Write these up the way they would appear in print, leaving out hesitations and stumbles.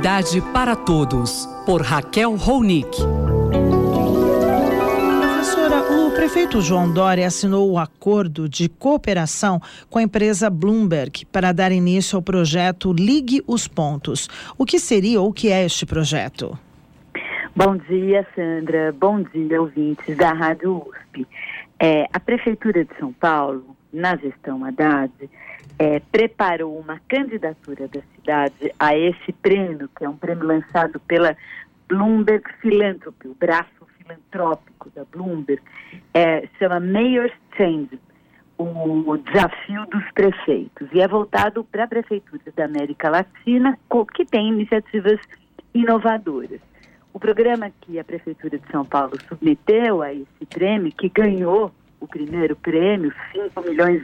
Cidade para Todos, por Raquel Ronick. Professora, o prefeito João Dória assinou o acordo de cooperação com a empresa Bloomberg para dar início ao projeto Ligue os Pontos. O que seria ou o que é este projeto? Bom dia, Sandra. Bom dia, ouvintes da Rádio USP. A Prefeitura de São Paulo, na gestão Haddad, preparou uma candidatura da cidade a esse prêmio, que é um prêmio lançado pela Bloomberg Philanthropy, o braço filantrópico da Bloomberg, chama Mayor's Change, o desafio dos prefeitos, e é voltado para prefeituras da América Latina que tem iniciativas inovadoras. O programa que a Prefeitura de São Paulo submeteu a esse prêmio, que ganhou o primeiro prêmio, $5 milhões,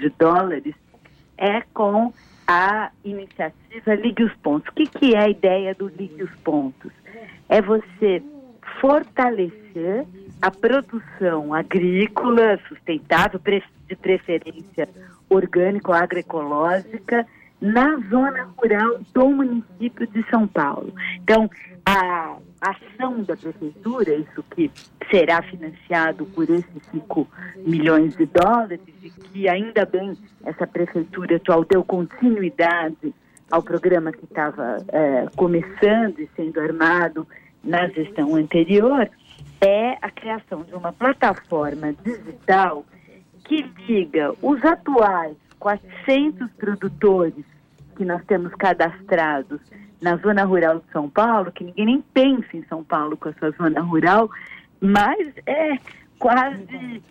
é com a iniciativa Ligue os Pontos. O que é a ideia do Ligue os Pontos? É você fortalecer a produção agrícola sustentável, de preferência orgânico, agroecológica, na zona rural do município de São Paulo. Então, a ação da Prefeitura, isso que será financiado por esses $5 milhões, e que ainda bem essa Prefeitura atual deu continuidade ao programa que estava começando e sendo armado na gestão anterior, é a criação de uma plataforma digital que liga os atuais 400 produtores que nós temos cadastrados na zona rural de São Paulo, que ninguém nem pensa em São Paulo com a sua zona rural, mas é quase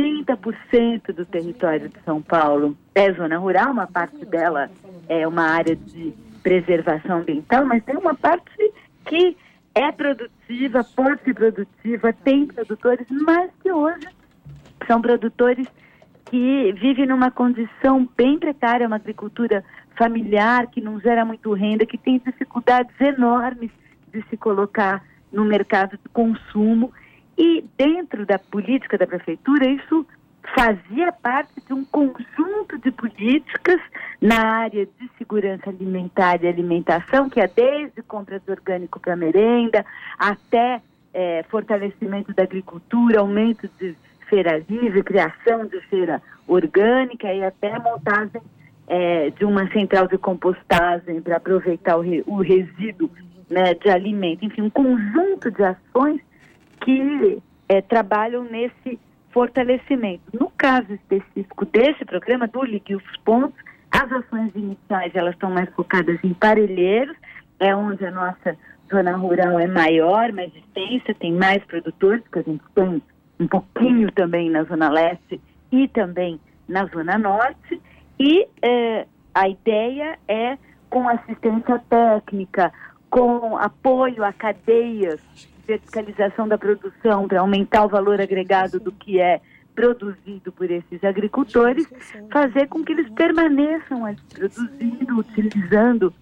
30% do território de São Paulo é zona rural, uma parte dela é uma área de preservação ambiental, mas tem uma parte que é produtiva, pode ser produtiva, tem produtores, mas que hoje são produtores que vivem numa condição bem precária, uma agricultura familiar que não gera muito renda, que tem dificuldades enormes de se colocar no mercado de consumo. E dentro da política da Prefeitura, isso fazia parte de um conjunto de políticas na área de segurança alimentar e alimentação, que é desde compra de orgânico para merenda, até fortalecimento da agricultura, aumento de feira livre, criação de feira orgânica e até montagem de uma central de compostagem para aproveitar o resíduo, né, de alimento. Enfim, um conjunto de ações que trabalham nesse fortalecimento. No caso específico desse programa, do Ligue os Pontos, as ações iniciais elas estão mais focadas em Parelheiros, é onde a nossa zona rural é maior, mais extensa, tem mais produtores, porque a gente tem um pouquinho também na Zona Leste e também na Zona Norte. E a ideia é, com assistência técnica, com apoio a cadeias, verticalização da produção para aumentar o valor agregado do que é produzido por esses agricultores, fazer com que eles permaneçam ali produzindo, utilizando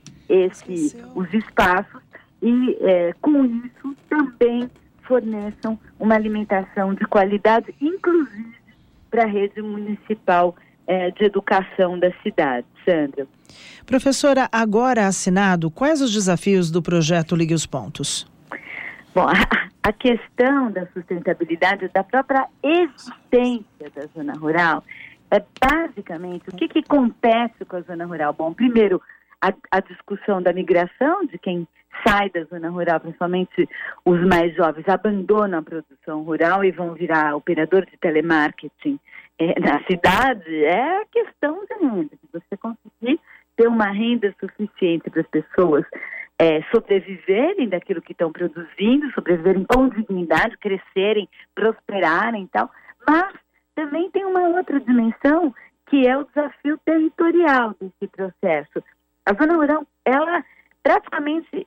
os espaços e, com isso, também forneçam uma alimentação de qualidade, inclusive para a rede municipal de educação da cidade. Sandra. Professora, agora assinado, quais os desafios do projeto Ligue os Pontos? Bom, a questão da sustentabilidade da própria existência da zona rural é basicamente o que acontece com a zona rural. Bom, primeiro, a discussão da migração de quem sai da zona rural, principalmente os mais jovens, abandonam a produção rural e vão virar operador de telemarketing na cidade. É a questão de renda, de você conseguir ter uma renda suficiente para as pessoas sobreviverem daquilo que estão produzindo, sobreviverem com dignidade, crescerem, prosperarem e tal. Mas também tem uma outra dimensão, que é o desafio territorial desse processo. A zona rural, ela praticamente,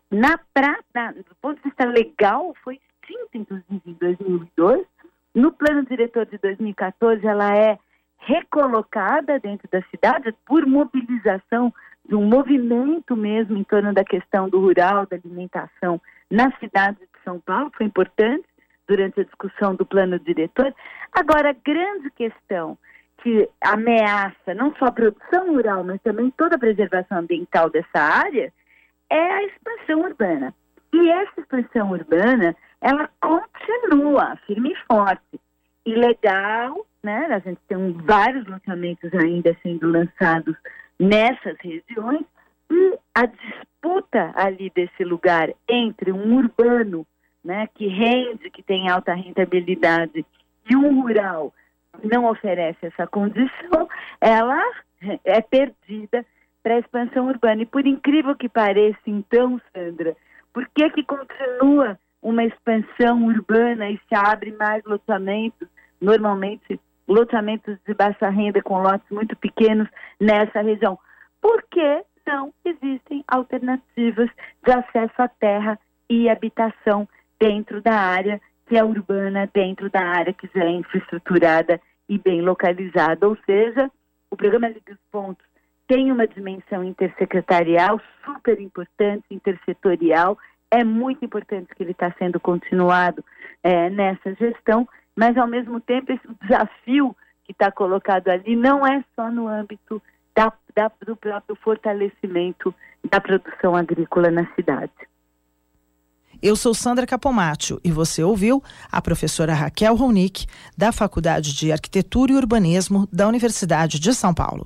do ponto de vista legal, foi extinta, inclusive, em 2002. No plano diretor de 2014, ela é recolocada dentro da cidade por mobilização de um movimento mesmo em torno da questão do rural, da alimentação na cidade de São Paulo. Foi importante durante a discussão do plano diretor. Agora, a grande questão que ameaça não só a produção rural, mas também toda a preservação ambiental dessa área, é a expansão urbana. E essa expansão urbana, ela continua firme e forte. E legal, né? A gente tem vários loteamentos ainda sendo lançados nessas regiões, e a disputa ali desse lugar entre um urbano, né, que rende, que tem alta rentabilidade, e um rural que não oferece essa condição, ela é perdida para a expansão urbana. E por incrível que pareça, então, Sandra, por que continua uma expansão urbana e se abre mais loteamentos, normalmente loteamentos de baixa renda com lotes muito pequenos nessa região? Porque não existem alternativas de acesso à terra e habitação dentro da área que é urbana, dentro da área que já é infraestruturada e bem localizada. Ou seja, o programa Ligue os Pontos tem uma dimensão intersecretarial super importante, intersetorial. É muito importante que ele está sendo continuado nessa gestão, mas ao mesmo tempo esse desafio que está colocado ali não é só no âmbito do próprio fortalecimento da produção agrícola na cidade. Eu sou Sandra Capomatto e você ouviu a professora Raquel Ronick, da Faculdade de Arquitetura e Urbanismo da Universidade de São Paulo.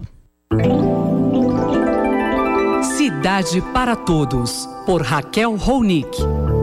Cidade para Todos, por Raquel Ronick.